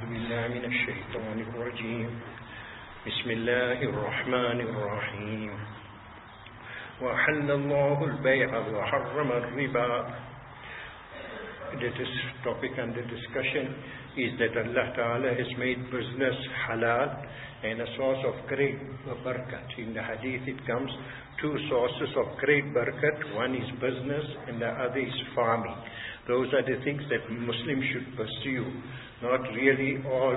بالله من الشيطان الرجيم بسم الله الرحمن الرحيم وأحل الله البيع وحرم الربا. This topic under discussion is that Allah Ta'ala has made business halal and a source of great barakat. In the hadith it comes two sources of great barakat. One is business and the other is farming. Those are the things that Muslims should pursue, not really all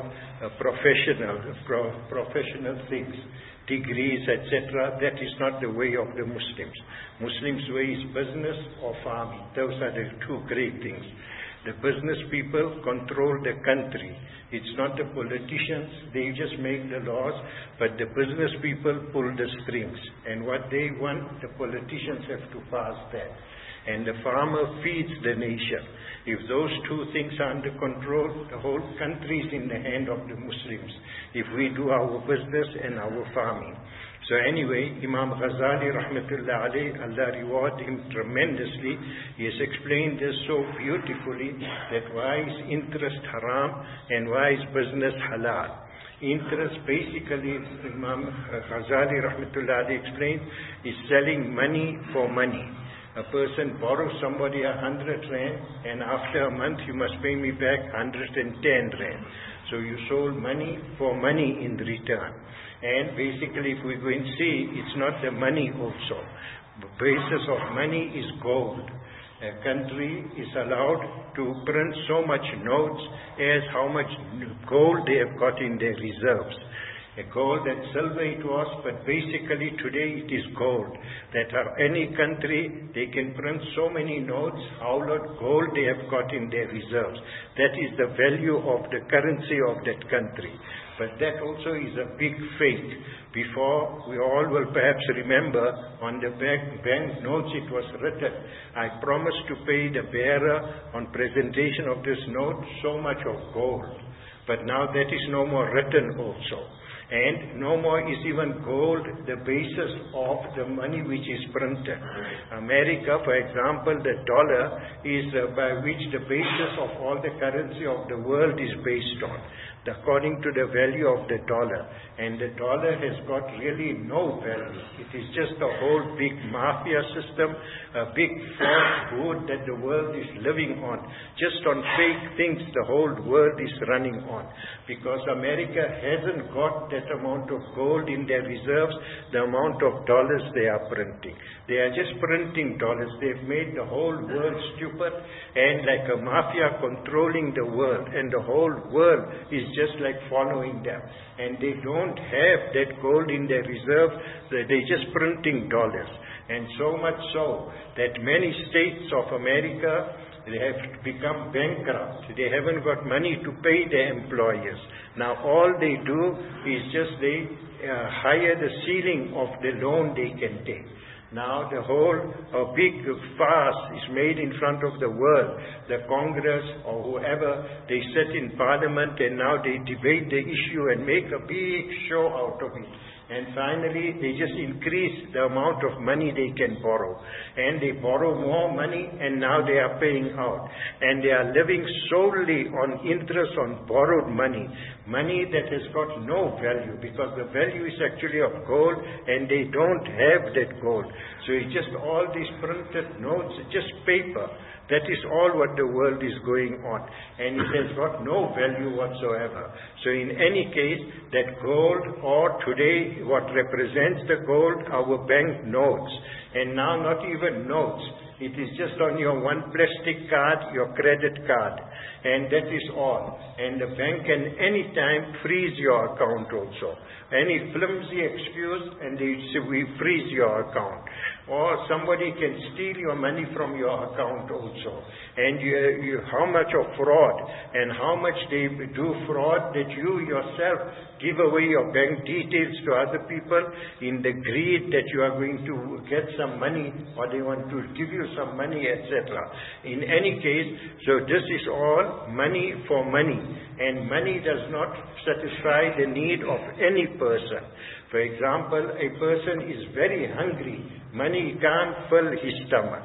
professional things, degrees, etc. That is not the way of the Muslims. Muslims' way is business or farming. Those are the two great things. The business people control the country. It's not the politicians. They just make the laws, but the business people pull the strings. And what they want, the politicians have to pass that. And the farmer feeds the nation. If those two things are under control, the whole country is in the hand of the Muslims. If we do our business and our farming. So anyway, Imam Ghazali rahmatullah alayh, Allah reward him tremendously. He has explained this so beautifully that why is interest haram and why is business halal. Interest basically, Imam Ghazali rahmatullah alayh explained, is selling money for money. A person borrows somebody 100 rand and after a month you must pay me back 110 rand. So you sold money for money in return. And basically if we go and see, it's not the money also. The basis of money is gold. A country is allowed to print so much notes as how much gold they have got in their reserves. A gold and silver it was, but basically today it is gold. That any country, they can print so many notes, how much gold they have got in their reserves. That is the value of the currency of that country. But that also is a big fake. Before, we all will perhaps remember, on the bank notes it was written, I promise to pay the bearer on presentation of this note so much of gold. But now that is no more written also. And no more is even gold the basis of the money which is printed. America, for example, the dollar is by which the basis of all the currency of the world is based on, according to the value of the dollar. And the dollar has got really no value. It is just a whole big mafia system, a big falsehood that the world is living on. Just on fake things the whole world is running on. Because America hasn't got that amount of gold in their reserves, the amount of dollars they are printing. They are just printing dollars. They've made the whole world stupid and like a mafia controlling the world. And the whole world is just like following them. And they don't have that gold in their reserve. They're just printing dollars. And so much so that many states of America, they have become bankrupt. They haven't got money to pay their employers. Now all they do is just they higher the ceiling of the loan they can take. Now the whole big farce is made in front of the world. The Congress or whoever, they sit in Parliament and now they debate the issue and make a big show out of it. And finally, they just increase the amount of money they can borrow. And they borrow more money and now they are paying out. And they are living solely on interest on borrowed money. Money that has got no value because the value is actually of gold and they don't have that gold. So it's just all these printed notes, just paper. That is all what the world is going on. And it has got no value whatsoever. So in any case, that gold or today what represents the gold, our bank notes. And now not even notes. It is just on your one plastic card, your credit card. And that is all. And the bank can any time freeze your account also. Any flimsy excuse and they say we freeze your account. Or somebody can steal your money from your account also. And you how much of fraud and how much they do fraud that you yourself give away your bank details to other people in the greed that you are going to get some money or they want to give you some money, etc. In any case, so this is all money for money. And money does not satisfy the need of any person. For example, a person is very hungry. Money can't fill his stomach.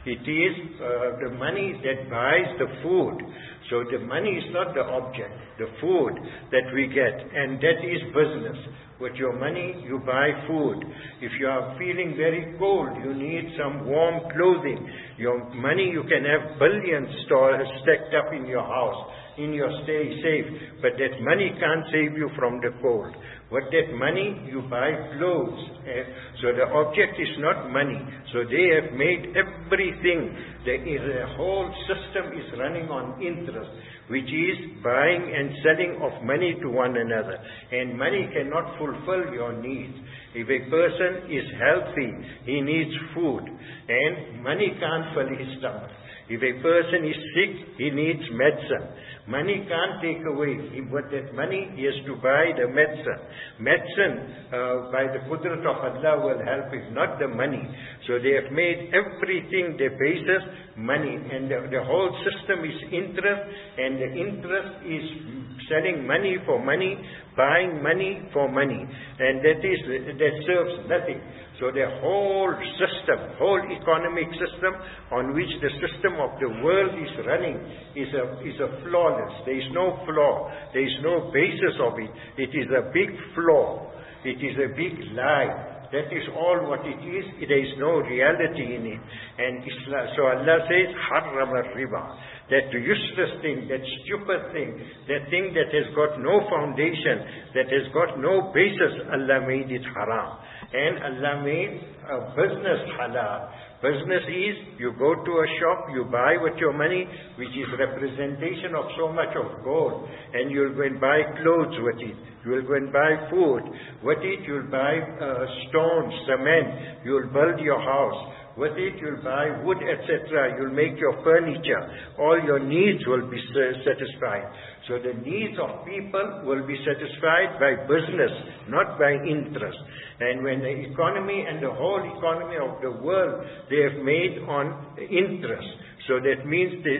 It is the money that buys the food. So the money is not the object, the food that we get, and that is business. With your money, you buy food. If you are feeling very cold, you need some warm clothing. Your money, you can have billions stacked up in your house, in your stay safe, but that money can't save you from the cold. With that money, you buy clothes. So the object is not money. So they have made everything. The whole system is running on interest, which is buying and selling of money to one another. And money cannot fulfill your needs. If a person is healthy, he needs food, and money can't fill his stomach. If a person is sick, he needs medicine. Money can't take away. With that money, he has to buy the medicine. Medicine, by the qudrat of Allah, will help him, not the money. So they have made everything the basis money. And the whole system is interest, and the interest is selling money for money, buying money for money. And that serves nothing. So the whole system, whole economic system on which the system of the world is running is a flawless. There is no flaw. There is no basis of it. It is a big flaw. It is a big lie. That is all what it is. There is no reality in it. And so Allah says, Harram al-riba. That useless thing, that stupid thing, that thing that has got no foundation, that has got no basis, Allah made it haram. And Allah made a business halal. Business is, you go to a shop, you buy with your money, which is representation of so much of gold, and you'll go and buy clothes with it. You will go and buy food. With it, you'll buy stones, cement. You'll build your house. With it, you'll buy wood, etc. You'll make your furniture. All your needs will be satisfied. So the needs of people will be satisfied by business, not by interest. And when the economy and the whole economy of the world, they have made on interest. So that means that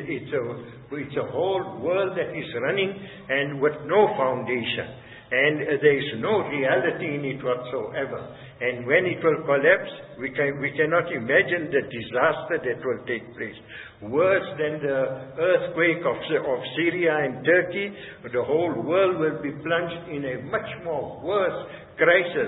it's a whole world that is running and with no foundation. And there is no reality in it whatsoever. And when it will collapse, we cannot imagine the disaster that will take place. Worse than the earthquake of Syria and Turkey, the whole world will be plunged in a much more worse crisis.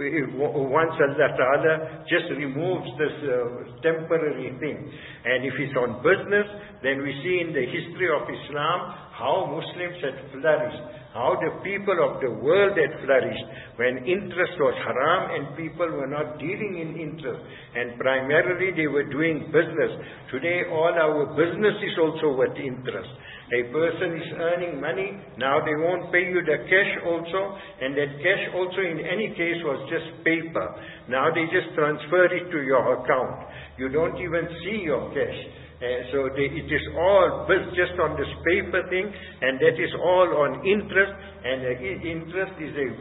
Once Allah Ta'ala just removes this temporary thing. And if it's on business, then we see in the history of Islam how Muslims had flourished, how the people of the world had flourished when interest was haram and people were not dealing in interest, and primarily they were doing business. Today all our business is also with interest. A person is earning money, now they won't pay you the cash also, and that cash also in any case was just paper. Now they just transfer it to your account. You don't even see your cash. So it is all built just on this paper thing, and that is all on interest, and interest is a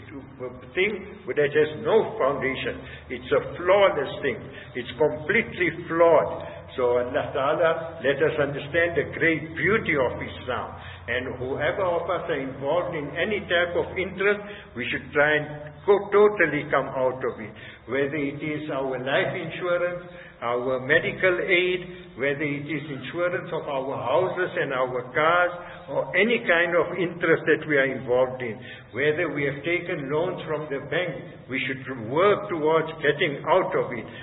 thing that has no foundation. It's a flawless thing. It's completely flawed. So Allah Ta'ala let us understand the great beauty of Islam. And whoever of us are involved in any type of interest, we should try and totally come out of it. Whether it is our life insurance, our medical aid, whether it is insurance of our houses and our cars, or any kind of interest that we are involved in. Whether we have taken loans from the bank, we should work towards getting out of it.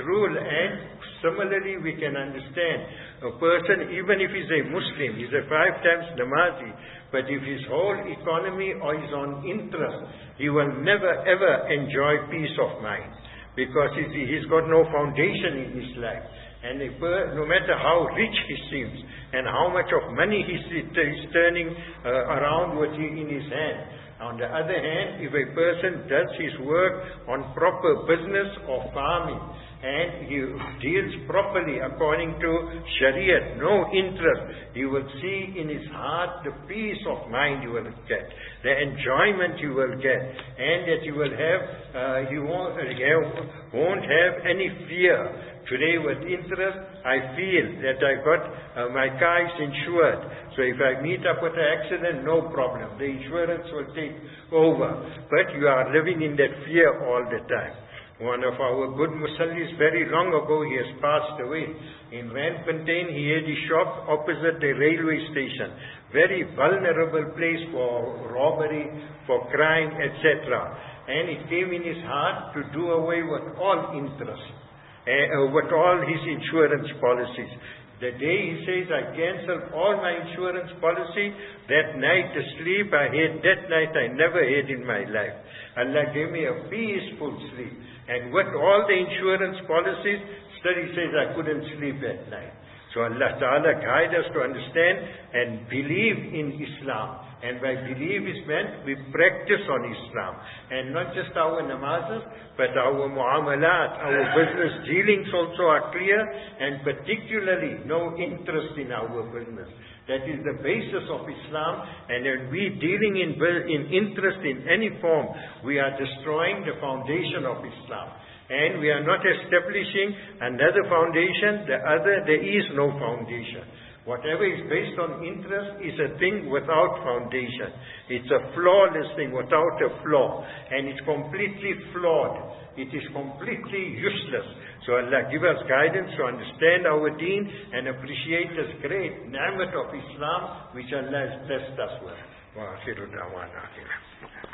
And similarly, we can understand a person, even if he's a Muslim, he's a 5 times namazi, but if his whole economy is on interest, he will never ever enjoy peace of mind, because he's got no foundation in his life. And no matter how rich he seems and how much of money he's turning around in his hand. On the other hand, if a person does his work on proper business or farming, and he deals properly according to Shariat, no interest, you will see in his heart the peace of mind you will get, the enjoyment you will get, and that you will have, you won't have any fear. Today with interest, I feel that I got, my car is insured. So if I meet up with an accident, no problem. The insurance will take over. But you are living in that fear all the time. One of our good musallis very long ago, he has passed away. In Randfontein, he had his shop opposite the railway station. Very vulnerable place for robbery, for crime, etc. And it came in his heart to do away with all interest, with all his insurance policies. The day he says, I cancelled all my insurance policy, that night the sleep I had, that night I never had in my life. Allah gave me a peaceful sleep. And with all the insurance policies, still he says I couldn't sleep at night. So Allah Ta'ala guide us to understand and believe in Islam. And by believe is meant we practice on Islam. And not just our namazes, but our muamalat, our business dealings also are clear, and particularly no interest in our business. That is the basis of Islam, and when we dealing in interest in any form, we are destroying the foundation of Islam. And we are not establishing another foundation, there is no foundation. Whatever is based on interest is a thing without foundation. It's a flawless thing without a flaw. And it's completely flawed. It is completely useless. So Allah give us guidance to understand our deen and appreciate this great ni'mat of Islam which Allah has blessed us with. Wa akhiru da'wana.